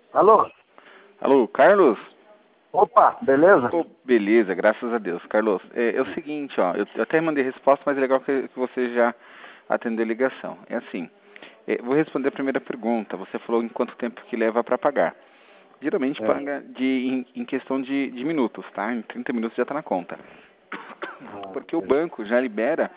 Alô? Alô, Carlos? Opa, beleza? Oh, beleza, graças a Deus. Carlos, é o seguinte, ó, eu até mandei resposta, mas é legal que você já atendeu a ligação. É assim, vou responder a primeira pergunta. Você falou em quanto tempo que leva para pagar. Geralmente É. paga em questão de minutos, tá? Em 30 minutos já está na conta. Ah, Porque o banco já libera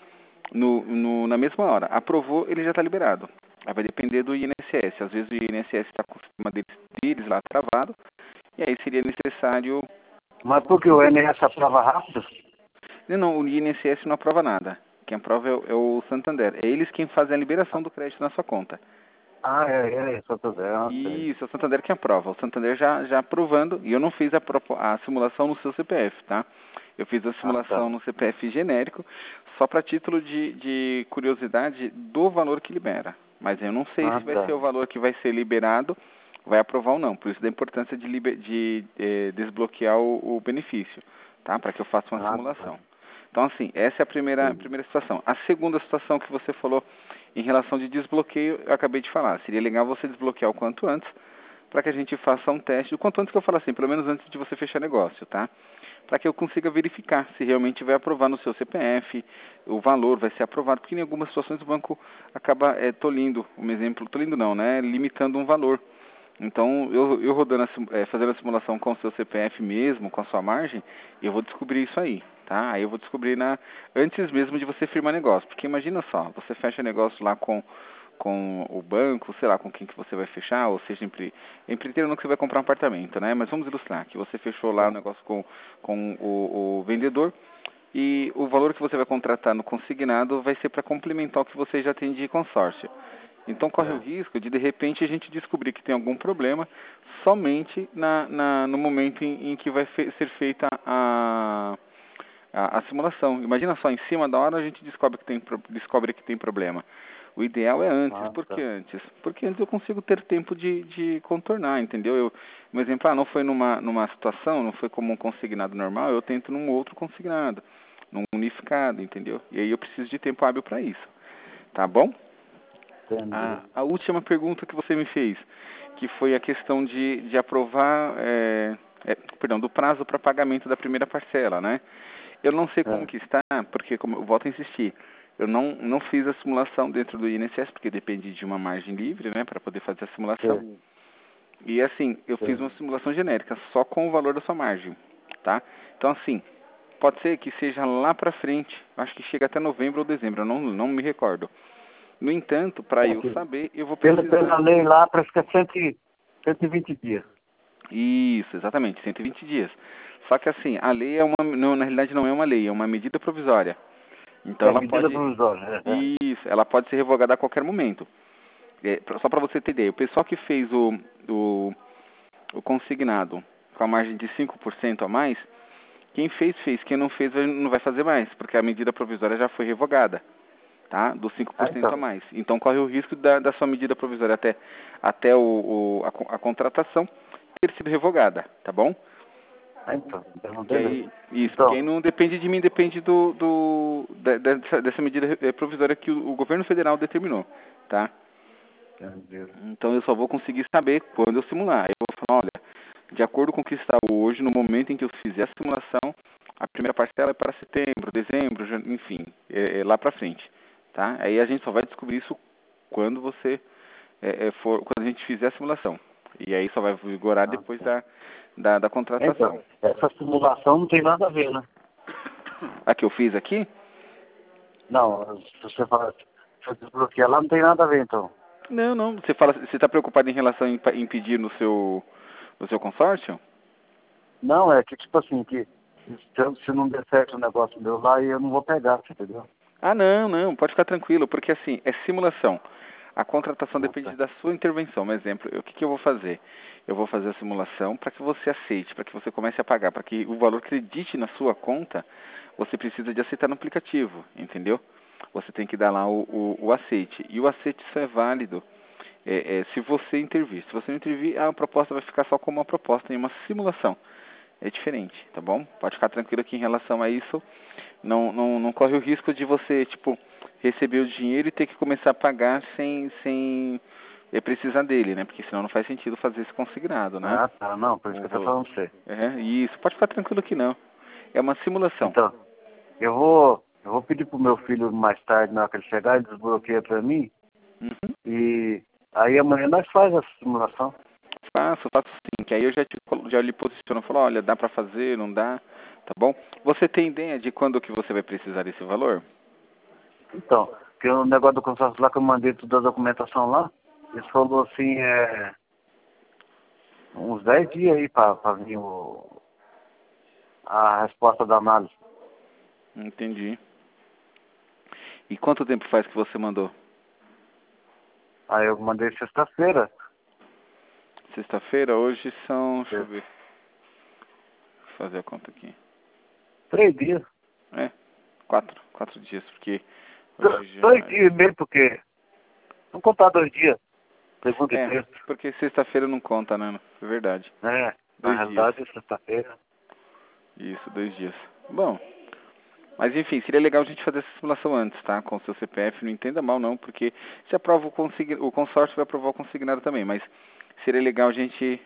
na mesma hora. Aprovou, ele já está liberado. Aí vai depender do INSS. Às vezes o INSS está com o sistema deles lá travado, e aí seria necessário. mas por que o NS aprova rápido? Não, o INSS não aprova nada. Quem aprova é o Santander. É eles quem fazem a liberação do crédito na sua conta. Ah, só tô vendo, não sei. Isso, é o Santander quem aprova. O Santander já aprovando, e eu não fiz a simulação no seu CPF, tá? Eu fiz a Ah, simulação tá. no CPF genérico, só para título de curiosidade do valor que libera. Mas eu não sei Ah, se vai ser tá. o valor que vai ser liberado, vai aprovar ou não. Por isso da importância de desbloquear o benefício, tá? Para que eu faça uma Ah, tá. simulação. Então, assim, essa é a Entendi. primeira situação. A segunda situação que você falou em relação de desbloqueio, eu acabei de falar. Seria legal você desbloquear o quanto antes, para que a gente faça um teste. O quanto antes que eu falo assim, pelo menos antes de você fechar negócio, tá? Para que eu consiga verificar se realmente vai aprovar no seu CPF, o valor vai ser aprovado, porque em algumas situações o banco acaba tolindo, um exemplo, tolindo não, né? Limitando um valor. Então, eu rodando, fazendo a simulação com o seu CPF mesmo, com a sua margem, eu vou descobrir isso aí, tá? Aí eu vou descobrir antes mesmo de você firmar negócio. Porque imagina só, você fecha negócio lá com o banco, sei lá, com quem que você vai fechar, ou seja, empreiteiro não que você vai comprar um apartamento, né? Mas vamos ilustrar, que você fechou lá o Tá. negócio com o vendedor, e o valor que você vai contratar no consignado vai ser para complementar o que você já tem de consórcio. Então corre o É. risco de repente a gente descobrir que tem algum problema somente no momento em que vai ser feita a simulação. Imagina só, em cima da hora a gente descobre que tem problema. O ideal é antes. Ah, Por que tá. antes? Porque antes eu consigo ter tempo de contornar, entendeu? Um exemplo, não foi numa situação, não foi como um consignado normal, eu tento num outro consignado, num unificado, entendeu? E aí eu preciso de tempo hábil para isso. Tá bom? Entendi. A última pergunta que você me fez, que foi a questão de aprovar, perdão, do prazo para pagamento da primeira parcela, né? Eu não sei como É. que está, porque como eu volto a insistir, eu não fiz a simulação dentro do INSS, porque depende de uma margem livre, né, para poder fazer a simulação. Sei, E assim, eu fiz sei. uma simulação genérica, só com o valor da sua margem, tá? Então assim, pode ser que seja lá para frente, acho que chega até novembro ou dezembro, eu não me recordo. No entanto, para É eu que, saber, eu vou pela precisar. lei lá, parece que é 120 dias. Isso, exatamente, 120 dias. Só que assim, a lei na realidade não é uma lei, é uma medida provisória. Então É ela medida pode, provisória. isso, ela pode ser revogada a qualquer momento. Só para você ter ideia, o pessoal que fez o consignado com a margem de 5% a mais, quem fez, fez. Quem não fez, não vai fazer mais, porque a medida provisória já foi revogada, tá? Dos cinco por Ah, cento a então. mais. Então corre o risco da sua medida provisória até a contratação ter sido revogada, tá bom? Ah, então. Então, Que beleza. aí, isso, porque aí Então, não depende de mim, depende dessa medida provisória que o governo federal determinou, tá? entendi. Então eu só vou conseguir saber quando eu simular. Eu vou falar, olha, de acordo com o que está hoje, no momento em que eu fizer a simulação, a primeira parcela é para setembro, dezembro, enfim, lá para frente, tá? Aí a gente só vai descobrir isso quando quando a gente fizer a simulação. E aí só vai vigorar Ah, depois tá. da contratação. Então, essa simulação não tem nada a ver, né? A que eu fiz aqui? Não, se você fala, se eu desbloquear lá, não tem nada a ver, então. Não. Você está preocupado em relação em pedir no seu consórcio? Não, é que tipo assim, que se não der certo o negócio meu lá, eu não vou pegar, você entendeu? Ah, não, pode ficar tranquilo, porque assim, é simulação. A contratação Ah, depende tá. da sua intervenção. Um exemplo, o que eu vou fazer? Eu vou fazer a simulação para que você aceite, para que você comece a pagar, para que o valor acredite na sua conta, você precisa de aceitar no aplicativo, entendeu? Você tem que dar lá o aceite. E o aceite só é válido se você intervir. Se você não intervir, a proposta vai ficar só como uma proposta em uma simulação. É diferente, tá bom? Pode ficar tranquilo que em relação a isso, não corre o risco de você, tipo, receber o dinheiro e ter que começar a pagar sem ia precisar dele, né? Porque senão não faz sentido fazer esse consignado, né? Ah, tá, não, por isso que eu tô falando pra você. Isso, pode ficar tranquilo que não. É uma simulação. Então, eu vou pedir pro meu filho mais tarde, na hora que ele chegar, ele desbloqueia pra mim. Uhum. E aí amanhã nós faz essa simulação. Faço sim, que aí eu já lhe posiciono, falo, olha, dá pra fazer, não dá, tá bom? Você tem ideia de quando que você vai precisar desse valor? Então, que o negócio do consórcio lá que eu mandei toda a documentação lá, eles falou assim, uns 10 dias aí pra vir a resposta da análise. Entendi. E quanto tempo faz que você mandou? Aí eu mandei sexta-feira. Sexta-feira, hoje são, deixa eu ver, vou fazer a conta aqui. 3 dias. É, quatro dias, porque hoje já 2 dias mesmo, porque não contar 2 dias. Segunda e terça. porque sexta-feira não conta, né? É verdade. Na 2 dias. realidade, sexta-feira. Isso, 2 dias. Bom, mas enfim, seria legal a gente fazer essa simulação antes, tá? Com o seu CPF, não entenda mal não, porque se aprova o consórcio vai aprovar o consignado também, mas seria legal a gente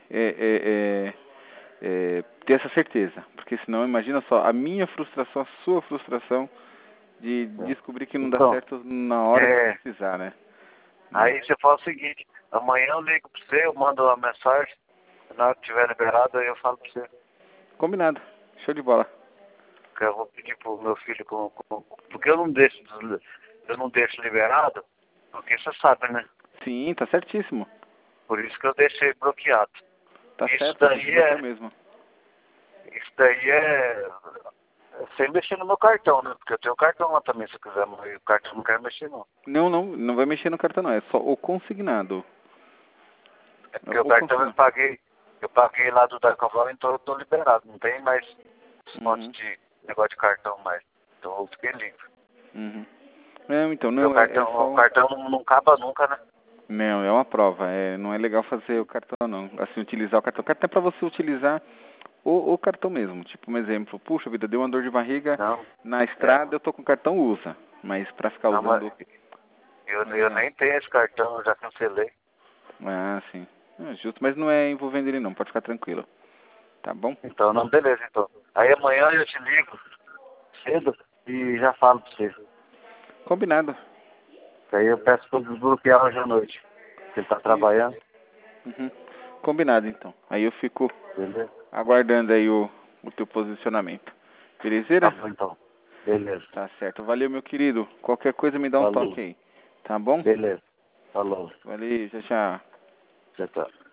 ter essa certeza, porque senão, imagina só, a minha frustração, a sua frustração de descobrir que não dá Então, certo na hora que precisar, né? aí você fala o seguinte, amanhã eu ligo pra você, eu mando uma mensagem, na hora que tiver liberado, aí eu falo pra você. Combinado. Show de bola. Que eu vou pedir pro meu filho, porque eu não deixo liberado, porque você sabe, né? Sim, tá certíssimo. Por isso que eu deixei bloqueado. Tá Isso certo, daí desbloqueia mesmo. Isso daí é sem mexer no meu cartão, né? Porque eu tenho cartão lá também, se eu quiser, mas o cartão não quero mexer não. Não vai mexer no cartão não, é só o consignado. É porque o cartão eu paguei lá do Dacoval, então eu tô liberado, não tem mais monte de negócio de cartão mais. Então eu fiquei livre. Não, então, O cartão não acaba nunca, né? Não, é uma prova, não é legal fazer o cartão não, assim, utilizar o cartão. O cartão é pra você utilizar o cartão mesmo, tipo um exemplo, puxa vida, deu uma dor de barriga na estrada, eu tô com o cartão, usa, mas pra ficar Não, usando... eu nem tenho esse cartão, eu já cancelei. Ah, sim, justo, mas não é envolvendo ele não, pode ficar tranquilo, tá bom? Então, não, beleza, então. Aí amanhã eu te ligo cedo e já falo pra você. Combinado. Aí eu peço pra desbloquear hoje à noite. Você tá trabalhando. Combinado, então. Aí eu fico Beleza? aguardando aí o teu posicionamento. Tá Belezeira? bom, então. Beleza. Tá certo. Valeu, meu querido. Qualquer coisa me dá um Falou. toque aí. Tá bom? Beleza. Falou. Valeu, tchau, tchau. Tchau, tchau.